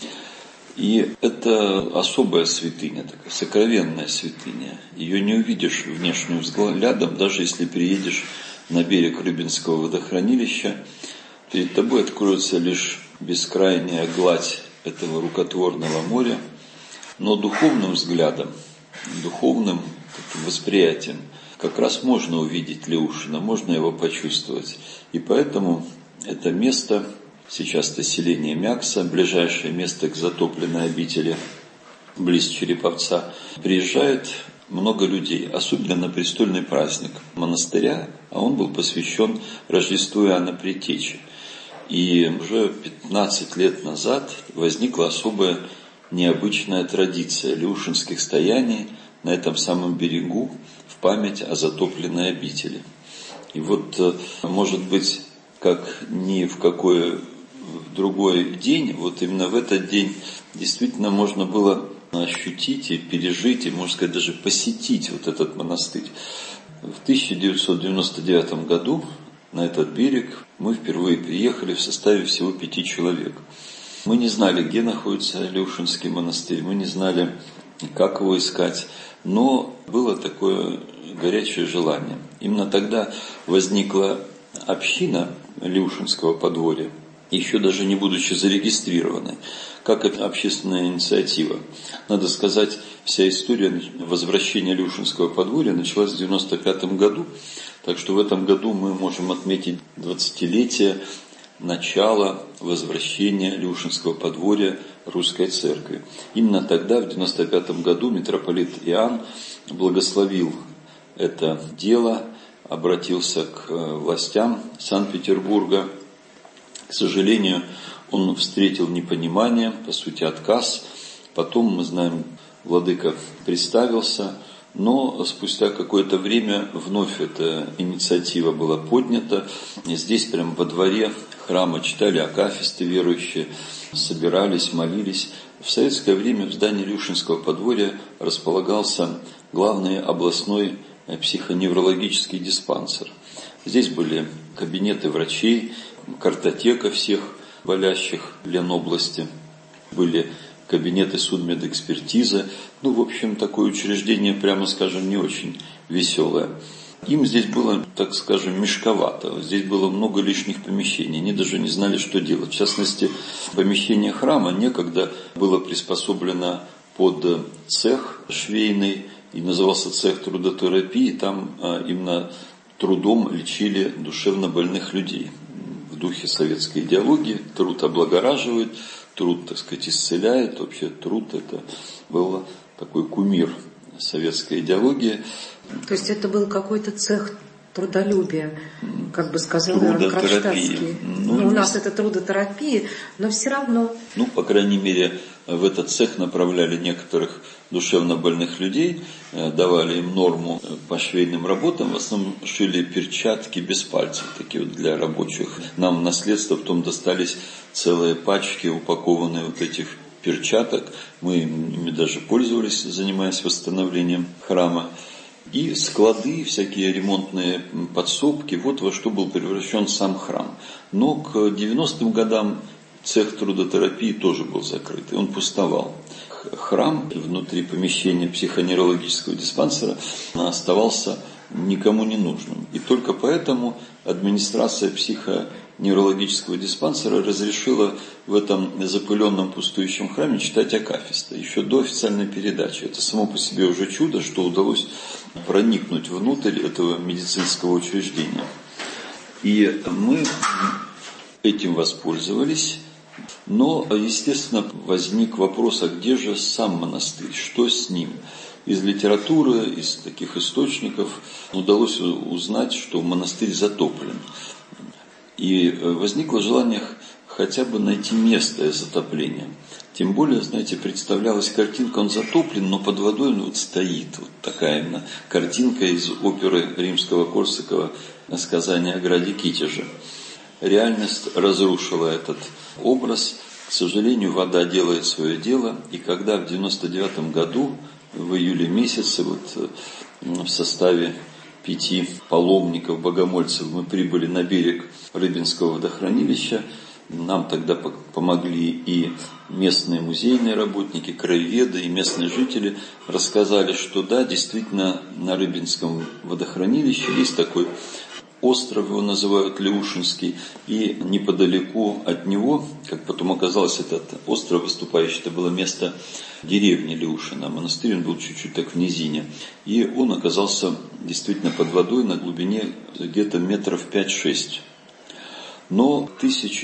И это особая святыня, такая сокровенная святыня. Ее не увидишь внешним взглядом, даже если приедешь на берег Рыбинского водохранилища. Перед тобой откроется лишь бескрайняя гладь этого рукотворного моря, но духовным взглядом, духовным таким восприятием как раз можно увидеть Люшина, можно его почувствовать. И поэтому это место, сейчас это селение Мякса, ближайшее место к затопленной обители, близ Череповца, приезжает много людей, особенно на престольный праздник монастыря, а он был посвящен Рождеству Иоанна Предтечи. И уже 15 лет назад возникла особая необычная традиция люшинских стояний на этом самом берегу в память о затопленной обители. И вот, может быть, как ни в какой другой день, вот именно в этот день действительно можно было ощутить и пережить, и, можно сказать, даже посетить вот этот монастырь. В 1999 году на этот берег мы впервые приехали в составе всего 5 человек. Мы не знали, где находится Люшинский монастырь, мы не знали, как его искать, но было такое горячее желание. Именно тогда возникла община Люшинского подворья, еще даже не будучи зарегистрированной, как это общественная инициатива. Надо сказать, вся история возвращения Люшинского подворья началась в 1995 году, так что в этом году мы можем отметить 20-летие начало возвращения Люшинского подворья русской церкви. Именно тогда, в 95 году, митрополит Иоанн благословил это дело, обратился к властям Санкт-Петербурга. К сожалению, он встретил непонимание, по сути, отказ. Потом, мы знаем, владыка представился, но спустя какое-то время вновь эта инициатива была поднята. И здесь, прямо во дворе храма, читали акафисты верующие, собирались, молились. В советское время в здании Люшинского подворья располагался главный областной психоневрологический диспансер. Здесь были кабинеты врачей, картотека всех болящих в Ленобласти, были кабинеты судмедэкспертизы. В общем, такое учреждение, прямо скажем, не очень веселое. Им здесь было, так скажем, мешковато. Здесь было много лишних помещений. Они даже не знали, что делать. В частности, помещение храма некогда было приспособлено под цех швейный, и назывался цех трудотерапии. Там именно трудом лечили душевно больных людей. В духе советской идеологии труд облагораживает, труд, так сказать, исцеляет. Вообще труд это был такой кумир советской идеологии. То есть это был какой-то цех трудолюбия, как бы сказал Иоанн Кронштадтский. У нас это трудотерапия, но все равно. По крайней мере, в этот цех направляли некоторых душевно больных людей, давали им норму по швейным работам, в основном шили перчатки без пальцев, такие вот для рабочих. Нам в наследство потом достались целые пачки, упакованные вот этих перчаток. Мы ими даже пользовались, занимаясь восстановлением храма. И склады, всякие ремонтные подсобки, вот во что был превращен сам храм. Но к 90-м годам цех трудотерапии тоже был закрыт, и он пустовал. Храм внутри помещения психоневрологического диспансера оставался никому не нужным. И только поэтому администрация психоневрологического диспансера разрешила в этом запыленном пустующем храме читать акафисты еще до официальной передачи. Это само по себе уже чудо, что удалось проникнуть внутрь этого медицинского учреждения. И мы этим воспользовались. Но, естественно, возник вопрос, а где же сам монастырь, что с ним? Из литературы, из таких источников удалось узнать, что монастырь затоплен. И возникло желание хотя бы найти место затопления. Тем более, знаете, представлялась картинка, он затоплен, но под водой стоит. Вот такая именно картинка из оперы Римского-Корсакова «Сказание о граде Китеже». Реальность разрушила этот образ. К сожалению, вода делает свое дело. И когда в 99 году, в июле месяце, в составе 5 паломников, богомольцев, мы прибыли на берег Рыбинского водохранилища, нам тогда помогли и местные музейные работники, краеведы, и местные жители рассказали, что да, действительно, на Рыбинском водохранилище есть такой остров, его называют Леушинский, и неподалеку от него, как потом оказалось, этот остров выступающий, это было место деревни Леушина, монастырь он был чуть-чуть так в низине, и он оказался действительно под водой на глубине где-то метров 5-6. Но в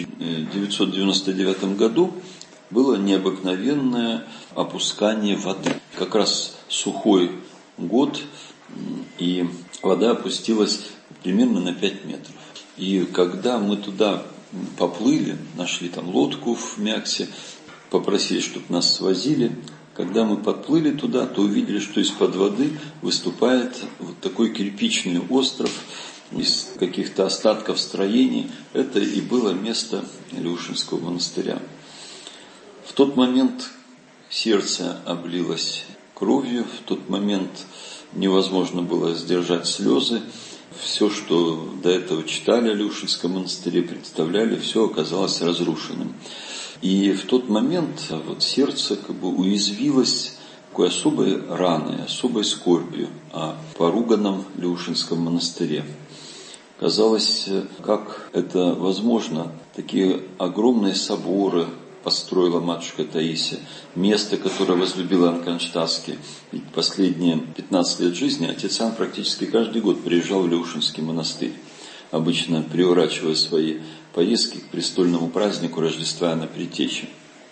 1999 году было необыкновенное опускание воды, как раз сухой год, и вода опустилась примерно на 5 метров. И когда мы туда поплыли, нашли там лодку в Мяксе, попросили, чтобы нас свозили. Когда мы подплыли туда, то увидели, что из-под воды выступает вот такой кирпичный остров из каких-то остатков строений. Это и было место Люшинского монастыря. В тот момент сердце облилось кровью, в тот момент невозможно было сдержать слезы. Все, что до этого читали о Люшинском монастыре, представляли, все оказалось разрушенным. И в тот момент сердце уязвилось такой особой раной, особой скорбью о поруганном Люшинском монастыре. Казалось, как это возможно, такие огромные соборы построила матушка Таисия, место, которое возлюбил Иоанн Кронштадтский. Ведь последние 15 лет жизни отец Иоанн практически каждый год приезжал в Люшинский монастырь, обычно приурачивая свои поездки к престольному празднику Рождества Иоанна Предтечи.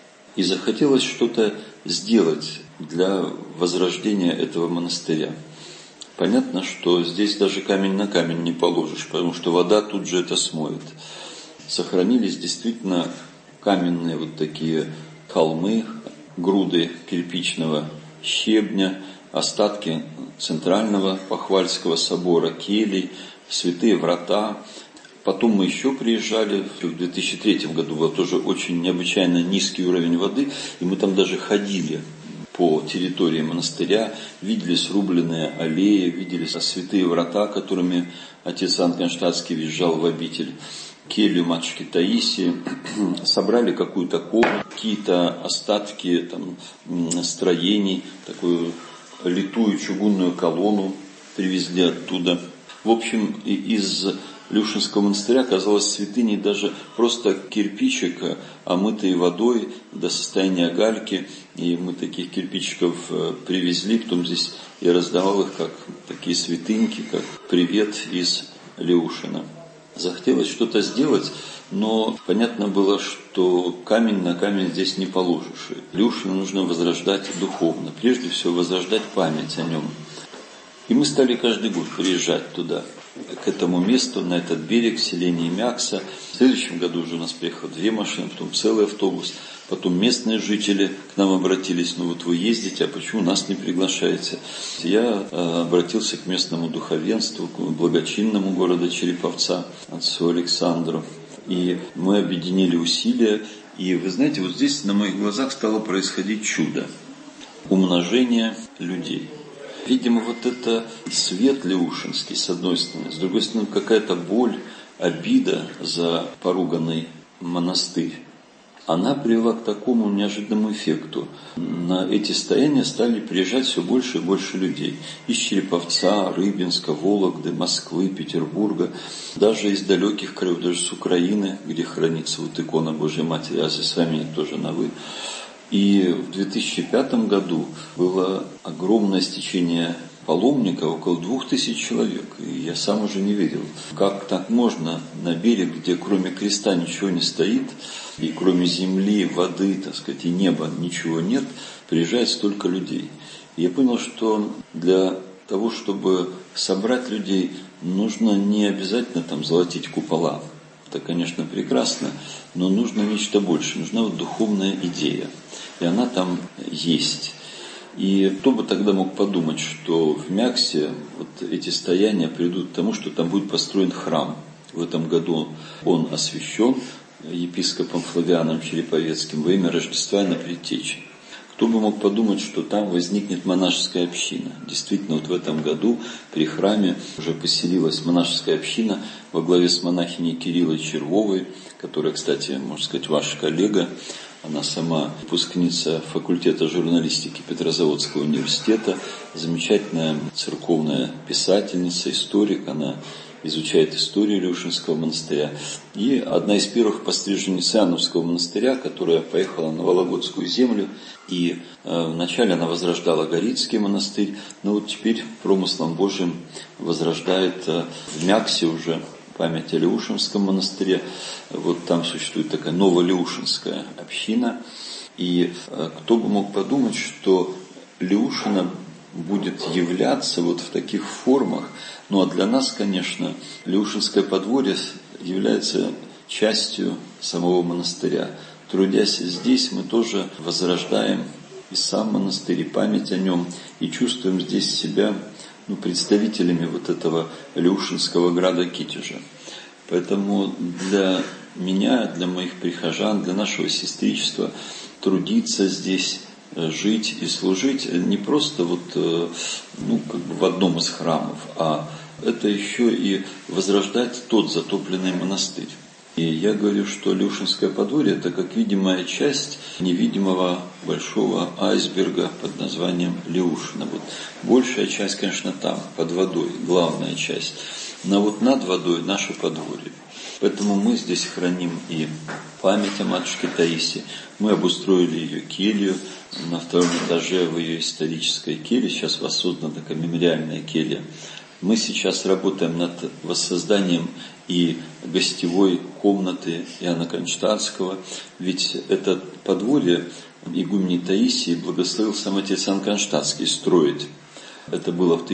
И захотелось что-то сделать для возрождения этого монастыря. Понятно, что здесь даже камень на камень не положишь, потому что вода тут же это смоет. Сохранились действительно каменные вот такие холмы, груды кирпичного щебня, остатки центрального Похвальского собора, келий, святые врата. Потом мы еще приезжали, в 2003 году был тоже очень необычайно низкий уровень воды, и мы там даже ходили по территории монастыря, видели срубленные аллеи, видели святые врата, которыми отец Иоанн Кронштадтский въезжал в обитель, келью матушки Таисии, собрали какую-то комнату, какие-то остатки там, строений, такую литую чугунную колонну привезли оттуда. В общем, из Люшинского монастыря оказалось святыней даже просто кирпичик, омытый водой до состояния гальки. И мы таких кирпичиков привезли, потом здесь я раздавал их как такие святыньки, как привет из Леушина. Захотелось что-то сделать, но понятно было, что камень на камень здесь не положишь. Леушина нужно возрождать духовно, прежде всего возрождать память о нем. И мы стали каждый год приезжать туда, к этому месту, на этот берег, селение Мякса. В следующем году уже у нас приехало 2 машины, потом целый автобус. Потом местные жители к нам обратились: ну вот вы ездите, а почему нас не приглашаете? Я обратился к местному духовенству, к благочинному города Череповца, отцу Александру. И мы объединили усилия. И вы знаете, вот здесь на моих глазах стало происходить чудо. Умножение людей. Видимо, вот это свет леушинский, с одной стороны, с другой стороны, какая-то боль, обида за поруганный монастырь. Она привела к такому неожиданному эффекту. На эти стояния стали приезжать все больше и больше людей. Из Череповца, Рыбинска, Вологды, Москвы, Петербурга, даже из далеких краев, даже с Украины, где хранится вот икона Божьей Матери, а с вами тоже на «вы». И в 2005 году было огромное стечение паломников, около 2000 человек. И я сам уже не верил, как так можно на берег, где кроме креста ничего не стоит, и кроме земли, воды, так сказать, и неба ничего нет, приезжает столько людей. И я понял, что для того, чтобы собрать людей, нужно не обязательно там золотить купола. Это, конечно, прекрасно, но нужно нечто большее, нужна вот духовная идея. И она там есть. И кто бы тогда мог подумать, что в Мяксе вот эти стояния приведут к тому, что там будет построен храм. В этом году он освящен епископом Флавианом Череповецким во имя Рождества Иоанна Предтечи. Кто бы мог подумать, что там возникнет монашеская община. Действительно, вот в этом году при храме уже поселилась монашеская община во главе с монахиней Кириллой Червовой, которая, кстати, можно сказать, ваш коллега. Она сама выпускница факультета журналистики Петрозаводского университета, замечательная церковная писательница, историк. Она изучает историю Леушинского монастыря. И одна из первых постриженниц Иоанновского монастыря, которая поехала на Вологодскую землю. И вначале она возрождала Горицкий монастырь, но вот теперь промыслом Божьим возрождает в Мяксе уже память о Леушинском монастыре. Вот там существует такая новолеушинская община. И кто бы мог подумать, что Леушина будет являться вот в таких формах. Ну а для нас, конечно, Леушинское подворье является частью самого монастыря. Трудясь здесь, мы тоже возрождаем и сам монастырь, и память о нем, и чувствуем здесь себя представителями вот этого Леушинского града Китежа. Поэтому для меня, для моих прихожан, для нашего сестричества трудиться здесь, жить и служить не просто вот, в одном из храмов, а это еще и возрождать тот затопленный монастырь. И я говорю, что Леушинское подворье – это как видимая часть невидимого большого айсберга под названием Леушина. Вот большая часть, конечно, там, под водой, главная часть. Но вот над водой наше подворье. Поэтому мы здесь храним и память о матушке Таисии. Мы обустроили ее келью на 2-м этаже в ее исторической келье. Сейчас воссоздана такая мемориальная келья Мы сейчас работаем над воссозданием и гостевой комнаты Иоанна Кронштадтского, ведь это подворье игумени Таисии благословил сам отец Иоанн Кронштадтский строить. Это было в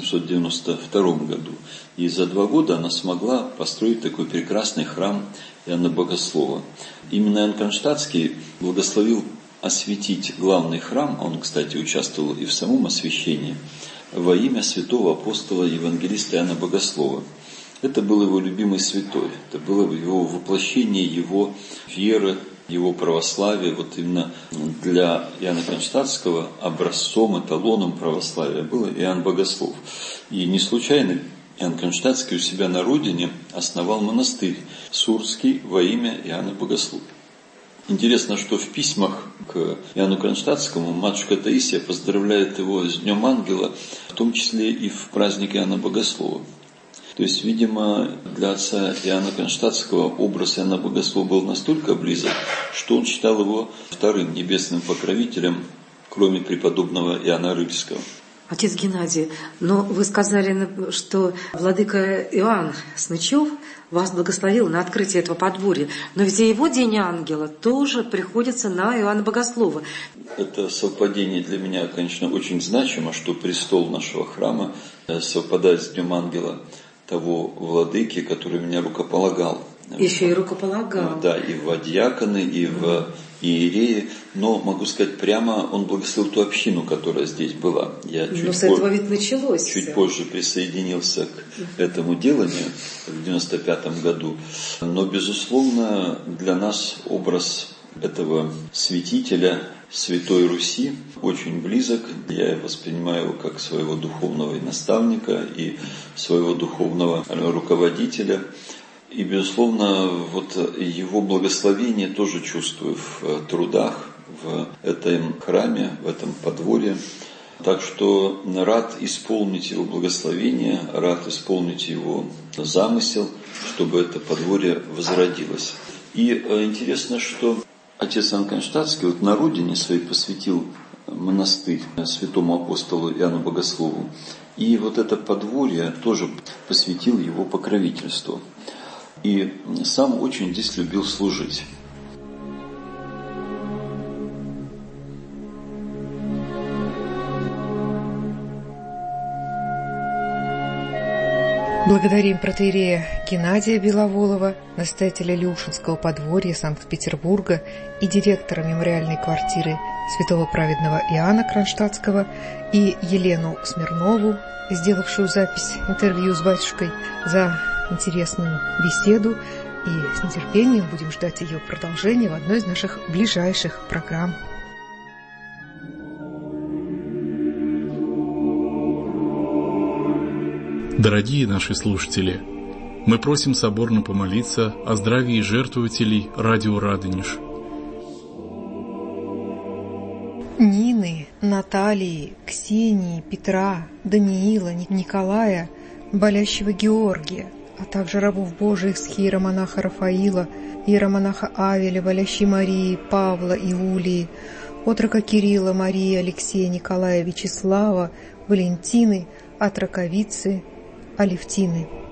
1892 году. И за 2 года она смогла построить такой прекрасный храм Иоанна Богослова. Именно Иоанн Кронштадтский благословил осветить главный храм, он, кстати, участвовал и в самом освящении, во имя святого апостола евангелиста Иоанна Богослова. Это был его любимый святой, это было его воплощение его веры, его православия. Вот именно для Иоанна Кронштадтского образцом, эталоном православия был Иоанн Богослов. И не случайно Иоанн Кронштадтский у себя на родине основал монастырь Сурский во имя Иоанна Богослова. Интересно, что в письмах к Иоанну Кронштадтскому матушка Таисия поздравляет его с Днем Ангела, в том числе и в праздник Иоанна Богослова. То есть, видимо, для отца Иоанна Кронштадтского образ Иоанна Богослова был настолько близок, что он считал его вторым небесным покровителем, кроме преподобного Иоанна Рыльского. Отец Геннадий, но вы сказали, что владыка Иоанн Смычев вас благословил на открытие этого подворья, но ведь и его День Ангела тоже приходится на Иоанна Богослова. Это совпадение для меня, конечно, очень значимо, что престол нашего храма совпадает с Днем Ангела того владыки, который меня рукополагал. Еще и рукополагал. Да, и в диаконы, и в иереи. Но, могу сказать прямо, он благословил ту общину, которая здесь была. Я с этого ведь началось. Чуть позже присоединился к этому деланию в 95 году. Но, безусловно, для нас образ этого святителя Святой Руси очень близок. Я воспринимаю его как своего духовного наставника и своего духовного руководителя. И, безусловно, вот его благословение тоже чувствую в трудах, в этом храме, в этом подворье. Так что рад исполнить его благословение, рад исполнить его замысел, чтобы это подворье возродилось. И интересно, что отец Иоанн Кронштадтский вот на родине своей посвятил монастырь святому апостолу Иоанну Богослову. И вот это подворье тоже посвятил его покровительству. И сам очень здесь любил служить. Благодарим протоиерея Геннадия Беловолова, настоятеля Люшинского подворья Санкт-Петербурга и директора мемориальной квартиры святого праведного Иоанна Кронштадтского, и Елену Смирнову, сделавшую запись интервью с батюшкой, за интересную беседу, и с нетерпением будем ждать ее продолжения в одной из наших ближайших программ. Дорогие наши слушатели, мы просим соборно помолиться о здравии жертвователей радио «Радонеж». Нины, Натальи, Ксении, Петра, Даниила, Николая, болящего Георгия, а также рабов Божиих с иеромонаха Рафаила, иеромонаха Авеля, болящей Марии, Павла, Иулии, отрока Кирилла, Марии, Алексея, Николая, Вячеслава, Валентины, отроковицы, Алевтины.